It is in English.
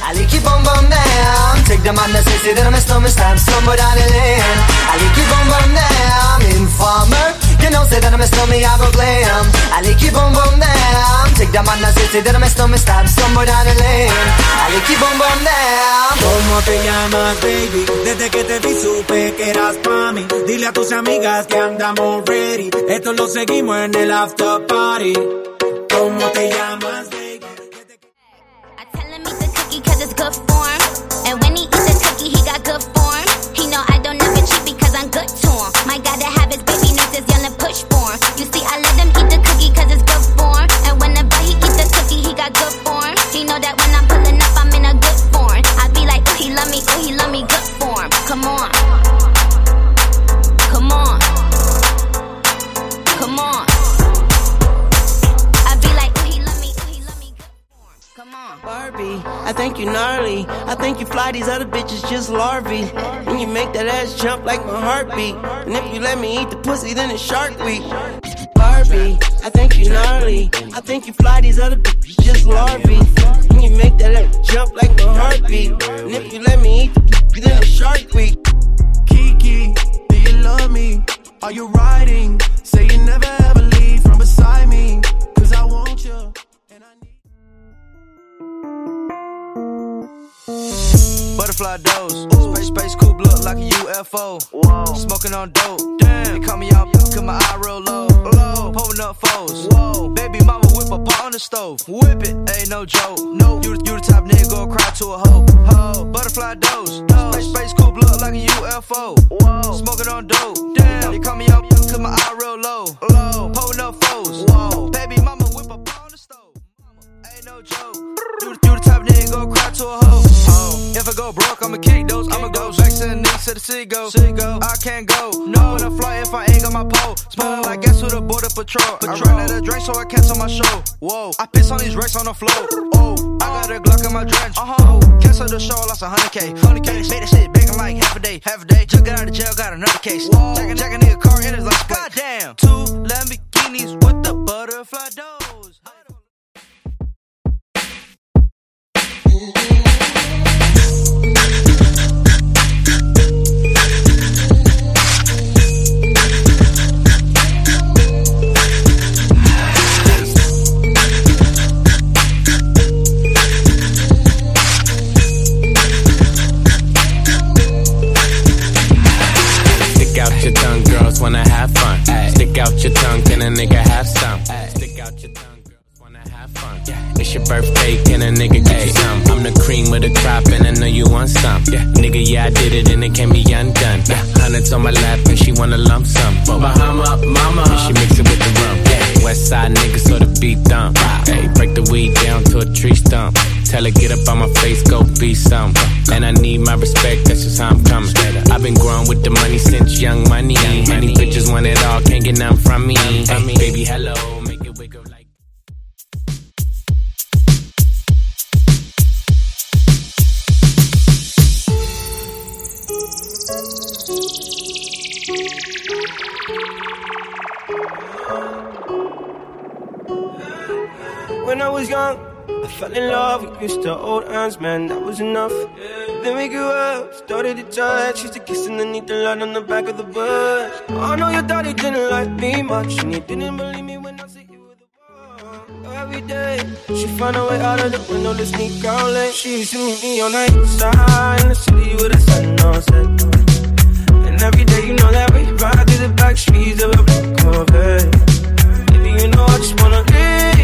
I like you boom boom down. Take the man that says that I'm a snowman, stamp somewhere down the lane. I like you boom boom down. Informer, you know say that I'm a snowman, I go glam. I like you boom boom down. Take the man that says that I'm a snowman, stamp somewhere down the lane. I like you boom boom down. ¿Cómo te llamas, baby? Desde que te vi supe que eras pa' mí. Dile a tus amigas que andamos ready. Esto lo seguimos en el after party. ¿Cómo te llamas, baby? I tell him eat the cookie cause it's good form. And when he eat the cookie, he got good form. He know I don't ever cheat because I'm good to him. My God, to have his baby nieces young and push for him. You see, I let him eat the cookie cause it's good form. And whenever he eat the cookie, he got good form. He know that when I'm pulling up, I'm in a good form. I be like, ooh, he love me, good form. Come on. Come on. Come on. I be like, ooh, he love me, good form. Come on. Barbie, I think you gnarly. I think you fly these other bitches just larvae. And you make that ass jump like my heartbeat. And if you let me eat the pussy, then it's Shark Week. Barbie, I think you gnarly. I think you fly these other bitches just larvae. And you make that ass jump like my heartbeat. And if you let me eat the pussy, then it's Shark Week. Kiki, do you love me? Are you riding? Say you never ever leave from beside me. Cause I want you. And I need Butterfly dose, space coupe look like a UFO. Whoa. Smoking on dope, damn. They call me out cause my eye real low. Pulling up foes, whoa. Baby mama whip a pot on the stove. Whip it, ain't no joke. No, you the type nigga go cry to a hoe. Butterfly dose, space coupe look like a UFO. Whoa. Smoking on dope, damn. They call me out cause my eye real low. Pulling up foes, whoa. Baby mama whip a pot on the stove. Ain't no joke. You the type nigga go cry to a hoe. If I go broke, I'ma kick those. I'ma go back to the knees to the seagull. I can't go, no, when I fly if I ain't got my pole. Smelling like gas with a border patrol. I ran out of drink, so I cancel my show. Whoa, I piss on these racks on the floor. Oh, I got a Glock in my drench. Cancel the show, lost 100K. Made that shit back in like half a day. Just got out of jail, got another case. Jack a nigga car in his life. Goddamn, 2 Lamborghinis with the butterfly doors. Stick out your tongue, girls wanna have fun. Stick out your tongue, can a nigga have some? Stick out your tongue, girls wanna have fun. It's your birthday, can a nigga get you some? I'm the cream of the crop and I know you want some. Nigga, yeah, I did it and it can't be undone. Hundreds on my lap and she wanna lump sum. Bahama, mama, and she mix it with the rum. West side niggas so the beat dump. Hey, break the weed down to a tree stump. Tell her get up on my face, go be some. And I need my respect, that's just how I'm coming. I've been growing with the money since young money. Many bitches want it all, can't get nothing from me. Hey, baby, hello, make it wiggle like. When I was young, I fell in love with Mr. Old Hands, man, that was enough. Then we grew up, started to touch. Used to kiss underneath the light on the back of the bus. I know your daddy didn't like me much, and he didn't believe me when I said you were the one. Every day, she found a way out of the window to sneak out late. She used to meet me on the east side in the city with the sun on set. And every day, you know that we ride through the back streets of a black Corvette. Baby, you know I just wanna live